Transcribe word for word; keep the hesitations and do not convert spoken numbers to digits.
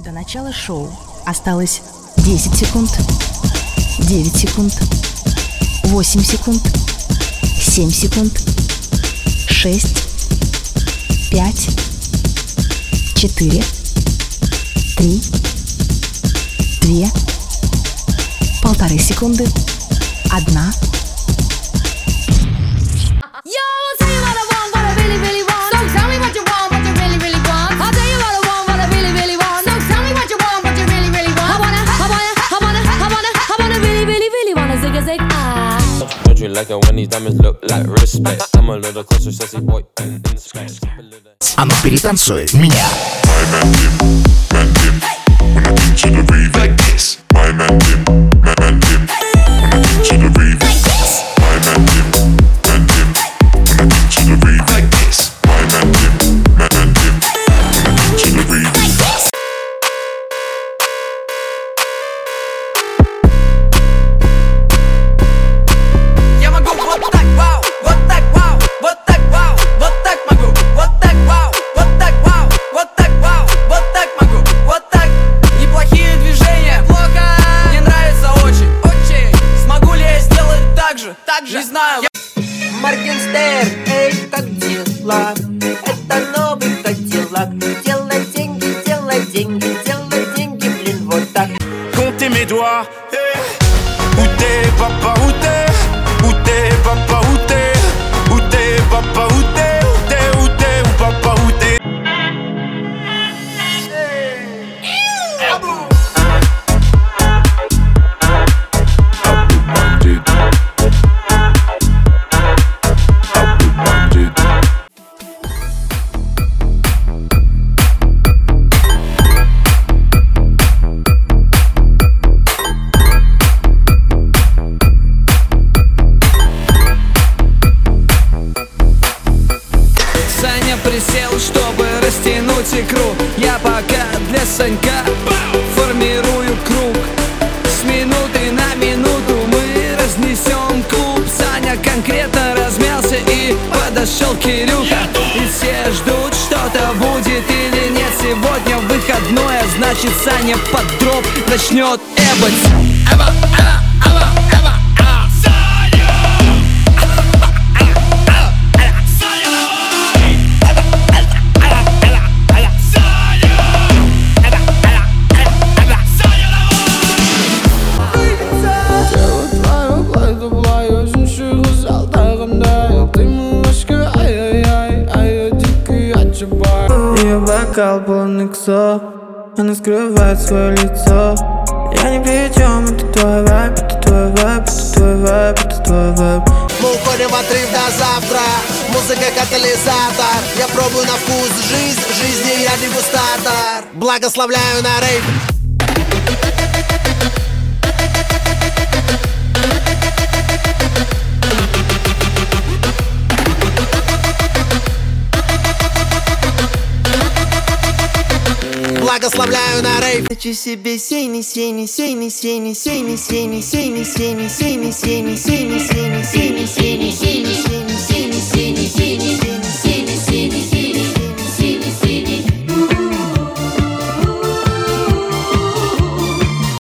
До начала шоу осталось десять секунд, девять секунд, восемь секунд, семь секунд, шесть, пять, четыре, три, две, полторы секунды, одна. А ну перетанцуй меня. Не знаю. Моргенштерн, эй, как дела? Это новый Кадиллак. Делай деньги, делай деньги, делай деньги, блин, вот так. Comptez mes doigts, hey. Où t'es, papa, où t'es? Où t'es, papa, où t'es? Où t'es, papa, où t'es? Où t'es, où t'es, où papa, où t'es? Присел, чтобы растянуть икру. Я пока для Санька формирую круг. С минуты на минуту мы разнесем клуб. Саня конкретно размялся и подошел Кирюха. И все ждут, что-то будет или нет. Сегодня выходное, значит Саня под дроп начнет эбать. Эба, эба, эба, эба. Ее бокал полный ксо, она скрывает свое лицо. Я ни при чем, это твой вайб, это твой вайб, это твой вайб, это твой вайб. Мы уходим в отрыв до завтра. Музыка катализатор. Я пробую на вкус жизнь, жизни я дегустатор. Благословляю на рейв. Благословляю на рейв. Хочу себе сей, сей, сей, сей, сей, сей, сей, сей, сей, сей, сей, сей, сей, сей, сей, сей, сей, сей, сей.